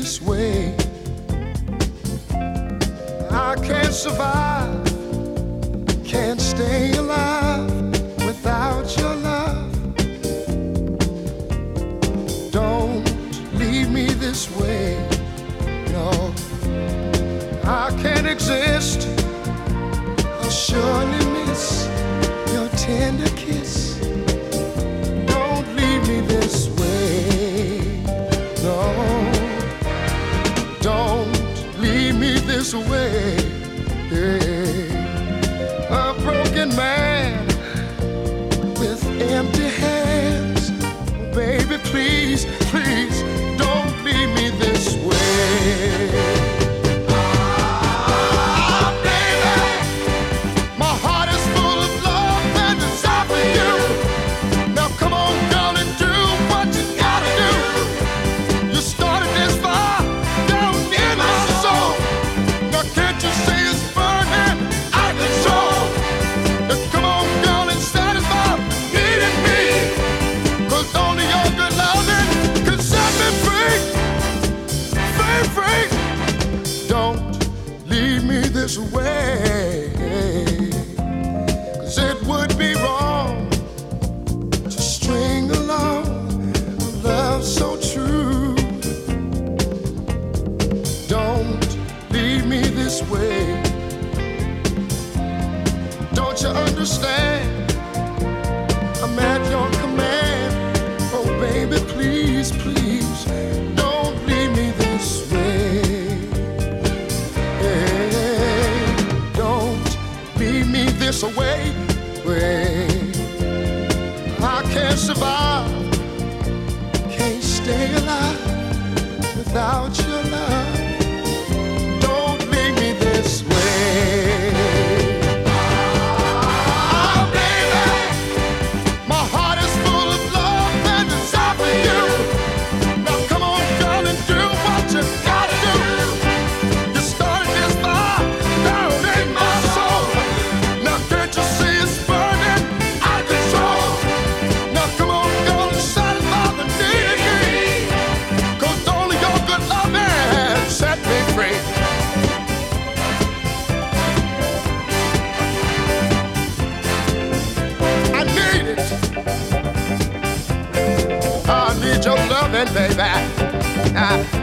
this way. I can't survive, can't stay alive without your love. Don't leave me this way, no. I can't exist, I'll surely miss your tender kiss. Don't leave me this way, no. Don't leave me this way. A broken man with empty hands. Baby, please, please, don't leave me this way. This way, 'cause it would be wrong to string along a love so true. Don't leave me this way. Don't you understand? I'm at your command. Oh baby, please, please, don't leave me this way. This away, I can't survive, can't stay alive without your love. Don't leave me this way. Oh, baby, my heart is full of love and desire for you. Now come on, darling, do what you gotta do. You started this fire down in my soul. Can't you see it's burning out of control? Now come on, girl, and satisfy the need in me. 'Cause only your good love has set me free. I need it. I need your loving, baby.